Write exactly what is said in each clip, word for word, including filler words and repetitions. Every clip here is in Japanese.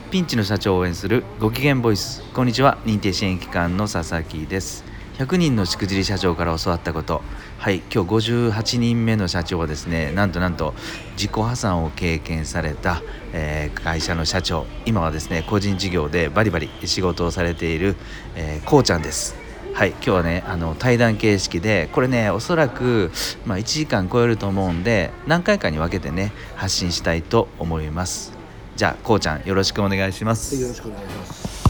ピンチの社長を応援するご機嫌ボイス。こんにちは、認定支援機関の佐々木です。ひゃくにんのしくじり社長から教わったこと。はい、今日ごじゅうはちにんめの社長はですね、なんとなんと自己破産を経験された、えー、会社の社長、今はですね個人事業でバリバリ仕事をされている、えー、こうちゃんです。はい、今日はねあの対談形式で、これねおそらく、まあ、いちじかん超えると思うんで、何回かに分けてね発信したいと思います。じゃあこうちゃんよろしくお願いします。 よろしくお願いします。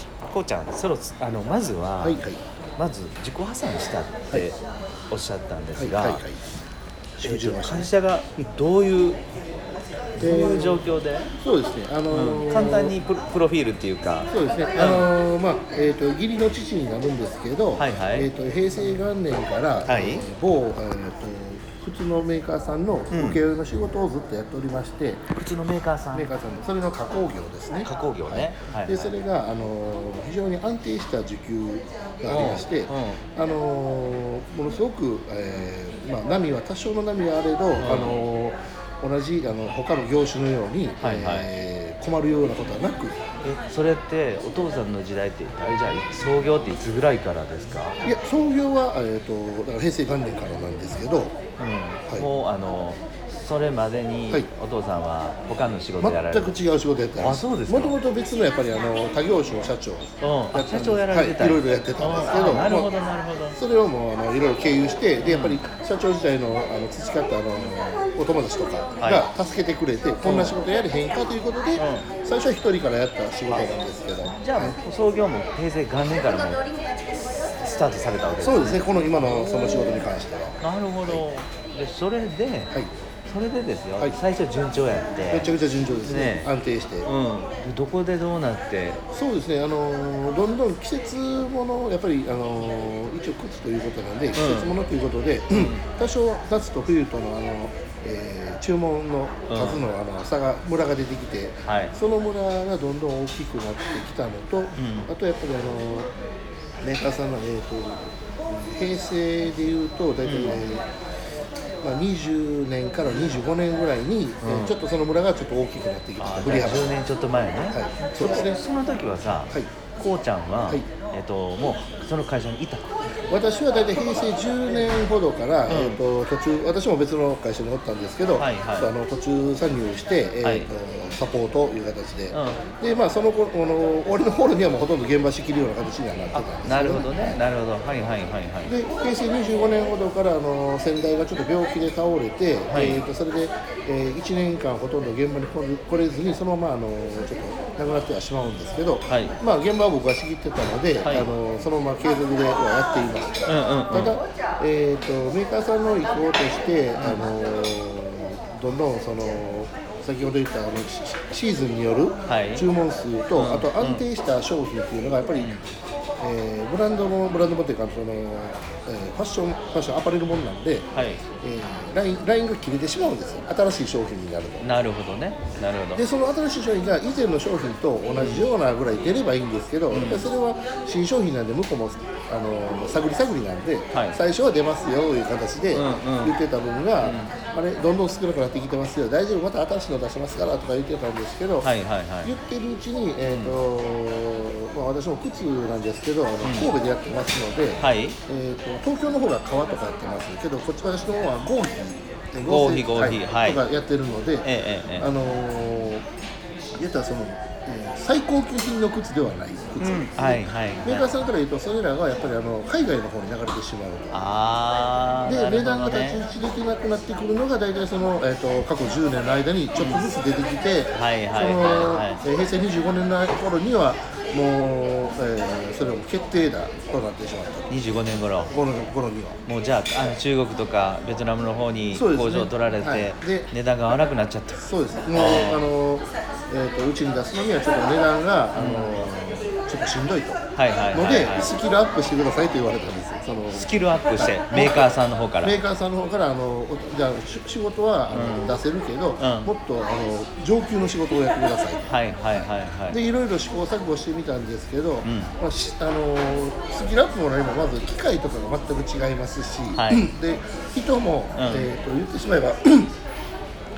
こうちゃん、そろあのまずは、 はいはい、 まず自己破産したっておっしゃったんですが、 はいはいはい、 えーと会社がどういうどういう状況で、 そうですね、あのーうん、簡単にプロ、プロフィールっていうか、 そうですね、あのーまあえー、と義理の父になるんですけど、 はいはい、 えー、と平成元年から、 はい、 えー、某、えー、と靴のメーカーさんの請負の仕事をずっとやっておりまして、 うん、靴のメーカーさんメーカーさんそれの加工業ですね。 加工業ね、はいはいはい、 でそれが、あのー、非常に安定した需給がありまして、 うんうん、 あのー、ものすごく、えーまあ、波は多少の波はあれど、うん、あのー同じあの他の業種のように、はいはい、えー、困るようなことはなく。 えそれってお父さんの時代ってあれじゃあ創業っていつぐらいからですか？ いや創業は、えー、とだから平成元年からなんですけど、うん、 はい、もうあのそれまでにお父さんは他の仕事やられる、全く違う仕事やってます。もともと別のやっぱりあの他業種の社長、 うん、社長やられてた、 はい、いろいろやってたんですけど、 なるほどなるほど、 それをもうあのいろいろ経由してでやっぱり社長時代のあの培ったあのお友達とかが助けてくれて、はい、こんな仕事やれへんかということで、うん、最初は一人からやった仕事なんですけど、 じゃあ、はい、創業も平成元年からもスタートされたわけですね。 そうですね、この今のその仕事に関しては。 なるほど、はい、でそれで、はい、それでですよ、はい、最初順調やってめちゃくちゃ順調ですね、ね、安定して、 うん、でどこでどうなって。 そうですね、あのどんどん季節ものやっぱり、あの一応靴ということなんで季節ものということで、うん、多少夏と冬との、あの、えー、注文の数の、あの差がムラが出てきて、はい、そのムラがどんどん大きくなってきたのと、うん、あとやっぱり、あのメーカーさんの、えー、と平成でいうと大体、ね、うん、まあ、にじゅうねんからにじゅうごねんぐらいに、うん、えー、ちょっとその村がちょっと大きくなってきたと。 じゅうねんちょっと前ね、 はい、 そうですね。その時はさ、はい、こうちゃんは、はい、えー、ともうその会社にいた。 私は大体平成じゅうねんほどから、うん、えー、と途中私も別の会社におったんですけど、はいはい、あの途中参入して、えー、はい、サポートという形で、うん、でまあその後この俺の頃にはもうほとんど現場仕切るような形にはなってたんですけど、ね、 なるほどね、なるほど、はいはいはいはい。 で平成にじゅうごねんほどからあの先代がちょっと病気で倒れて、はい、えー、とそれで、えー、いちねんかんほとんど現場に来れずにそのままあのちょっと亡くなってはしまうんですけど、はい、まあ現場は僕が仕切ってたので、はい、あのそのまま継続ではやっています。うんうんうん、ただ、えー、とメーカーさんの意向として、うん、あのどんどんその先ほど言ったあのシーズンによる注文数と、はい、あと安定した商品っていうのがやっぱり、うん、えー、ブランドもブランドもっていうかその、えー、ファッションファッションアパレルものなんで、はい、えー、ラインラインが切れてしまうんですよ、新しい商品になると。 なるほどね、なるほど。 でその新しい商品が以前の商品と同じようなぐらい出ればいいんですけど、うん、それは新商品なんで向こうもあの探り探りなんで、はい、最初は出ますよという形で言ってた分が、うんうん、あれどんどん少なくなってきてますよ、大丈夫また新しいの出しますからとか言ってたんですけど、はいはいはい、言ってるうちに、えーとまあ、私も靴なんですけどあの神戸でやってますので、はい、えーと東京の方が革とかやってますけど、こっち私の方は合皮合皮合皮、 はい、とかやってるので、ええええ、あのー、言ったらその、えー、最高級品の靴ではない靴ですね、うん、はいはいはい、メーカーさんから言うとそれらがやっぱりあの海外の方に流れてしまう。 あで、ね、値段が太刀打ちできなくなってくるのが大体その、えー、と過去じゅうねんの間にちょっとずつ出てきて、平成にじゅうごねんの頃にはもう、えー、それも決定打となってしまった。 にじゅうごねん頃頃にはもうじゃあ、あの中国とかベトナムの方に工場を取られて、はい、値段が合わなくなっちゃった。 そうです。もうあの、えー、とうちに出すのにはちょっと値段が、あのちょっとしんどいと、はいはいはいはい、のでスキルアップしてくださいと言われたんですよ。そのスキルアップしてメーカーさんの方からメーカーさんの方からあのじゃあ仕事はあの、うん、出せるけど、うん、もっとあの上級の仕事をやってくださいと、はいはいはいはい、でいろいろ試行錯誤してみたんですけど、うん、まあ、あのスキルアップも何もまず機械とかが全く違いますし、はい、で人も、うん、えー、と言ってしまえば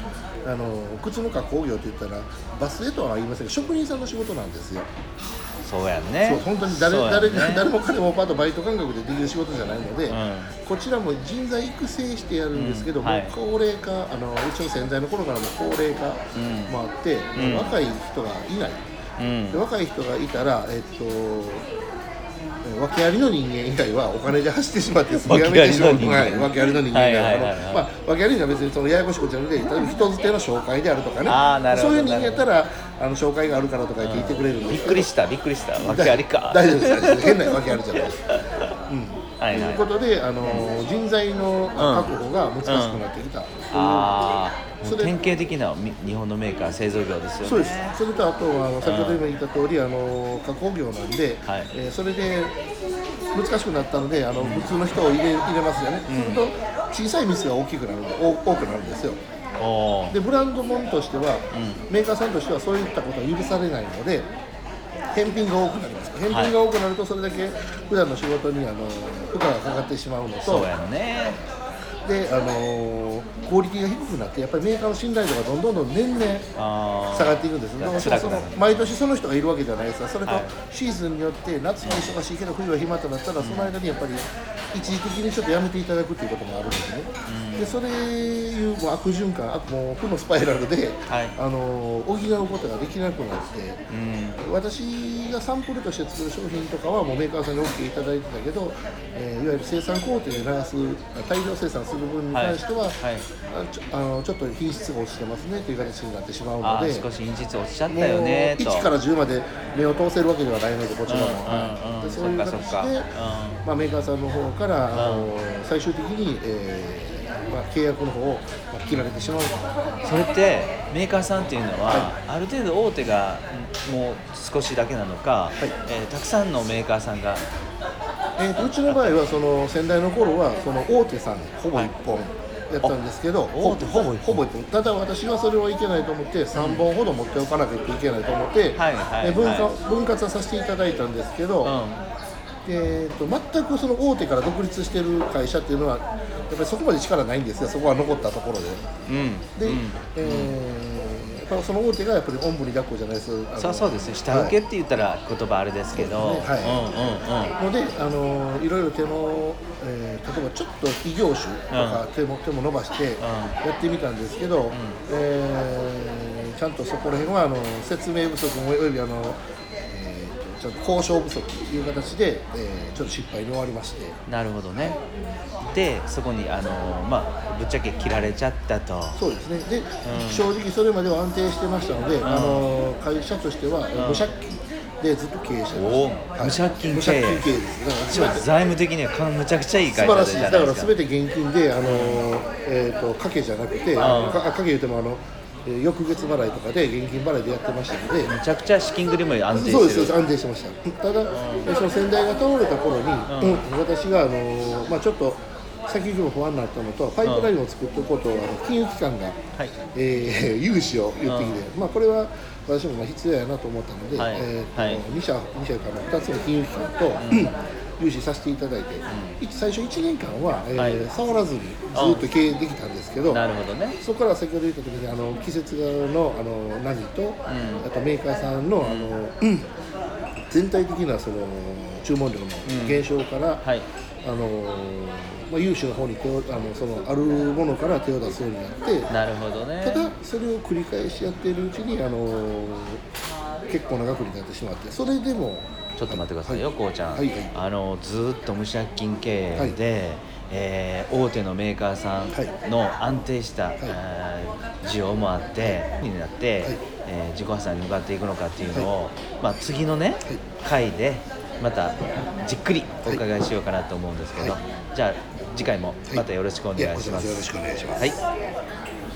あの靴の加工業って言ったらバスへとは言いませんが職人さんの仕事なんですよ。 そうやね。 そう本当に誰、 ね、 誰誰も彼もパッとバイト感覚でできる仕事じゃないので、うん、こちらも人材育成してやるんですけど、うんはい、もう高齢化あのうちの先代の頃からも高齢化もあって、うん、若い人がいない、うん、で若い人がいたらえっと訳ありの人間以外はお金で走ってしまって訳ありの人間、 はい、訳ありの人間以外は、まあ、訳ありには別にそのややこしいことじゃなくて、例えば人づての紹介であるとかね、そういう人間やったらあの紹介があるからとか言って言ってくれるんですけど、 びっくりしたびっくりした訳ありか大丈夫です変な訳ありじゃないです、うんはいはい、ということで、あのー、人材の確保が難しくなってきた、うんうん、 あそれ典型的な日本のメーカー製造業ですよね。 そうです。それとあとは先ほど今言った通り、あの加工業なんで、はい、えー、それで難しくなったので、あの普通の人を入れ入れますよね、うん、すると小さいミスが大きくなる多くなるんですよ。でブランド物としては、うん、メーカーさんとしてはそういったことは許されないので返品が多くなります。返品が多くなるとそれだけ普段の仕事にあの負荷がかかってしまうのと、 そうやね。 であのー、クオリティが低くなってやっぱりメーカーの信頼度がどんどんどん年々下がっていくんです。だからその毎年その人がいるわけじゃないですか。それとシーズンによって夏は忙しいけど冬は暇となったら、その間にやっぱり一時的にちょっとやめていただくっていうこともあるんですね、うん、でそれいうもう悪循環、もう負のスパイラルで、はい、あの補うことができなくなって、うん、私がサンプルとして作る商品とかはもうメーカーさんに OK いただいてたけど、えー、いわゆる生産工程で流す大量生産する分に関しては、はいはい、あちょあのちょっと品質が落ちてますねという形になってしまうので、 少し品質落ちちゃったよねと、 いちからじゅうまで目を通せるわけではないのでこちらも、うんうんうん、でそういう形で、まあ、メーカーさんの方からあの最終的に、えーまあ、契約の方を切られてしまう。 それってメーカーさんっていうのは、はい、ある程度大手がもう少しだけなのか、はい、えー、たくさんのメーカーさんが、 えー、とうちの場合はその先代の頃はその大手さんほぼいっぽんやったんですけど、はい、 大手ほぼいっぽん、 ほぼいっぽん。ただ私はそれはいけないと思ってさんぼんほど持っておかなきゃいけないと思って、はいはいはい、分割分割はさせていただいたんですけど、うん、えー、と全くその大手から独立している会社っていうのはやっぱりそこまで力ないんですよ。そこは残ったところで、うん、で、うん、えー、その大手がやっぱりおんぶに抱っこじゃないです。 そうそうですね、下請けって言ったら言葉あれですけど、はい、 はい、のであのいろいろ手の、えー、例えばちょっと異業種とか手も、うん、手も伸ばしてやってみたんですけど、うん、えー、ちゃんとそこら辺はあの説明不足もおよびあのちょっと交渉不足という形で、えー、ちょっと失敗に終わりまして。 なるほどね。でそこにあの、まあ、ぶっちゃけ切られちゃったと。 そうですね。で、うん、正直それまでは安定してましたので、うん、あの会社としては、うん、無借金でずっと経営してました、 はい、無借金経営。 無借金経営ですね。財務的にはむちゃくちゃいい会社でじゃないですか。 素晴らしい。だから全て現金で、あの、えー、と掛けじゃなくて、掛け言うてもあの翌月払いとかで現金払いでやってましたので、 めちゃくちゃ資金繰りも安定してる。 そうです、安定してました。ただ、その先代が倒れた頃に、うん、私があの、まあ、ちょっと先行きも不安になったのと、パイプラインを作っておこうと、あの金融機関が、はい、えー、融資を言ってきて、うん、まあ、これは私もまあ必要やなと思ったので、はい、えーとはい、に社、に社からふたつの金融機関と、うん融資させていただいて、うん、最初いちねんかんは、えーはい、触らずにずっと経営できたんですけど、 なるほどね、 そこから先ほど言った時にあの季節のあの何と、うん、あとメーカーさんの、あの、うん、全体的なその注文量の減少から、うん、はい、あのまあ、融資の方に手をあのそのあるものから手を出すようになって、 なるほどね、 ただそれを繰り返しやっているうちにあの結構な額になってしまって、それでもちょっと待ってくださいよ、はい、こうちゃん、 はいはい、 あのずっと無借金経営で、はい、えー、大手のメーカーさんの安定した、はい、えー、需要もあって、はい、になって、はい、えー、自己破産に向かっていくのかっていうのを、はい、まあ、次のね、はい、回でまたじっくりお伺いしようかなと思うんですけど、はい、じゃあ次回もまたよろしくお願いします。 よろしくお願いします。 はい。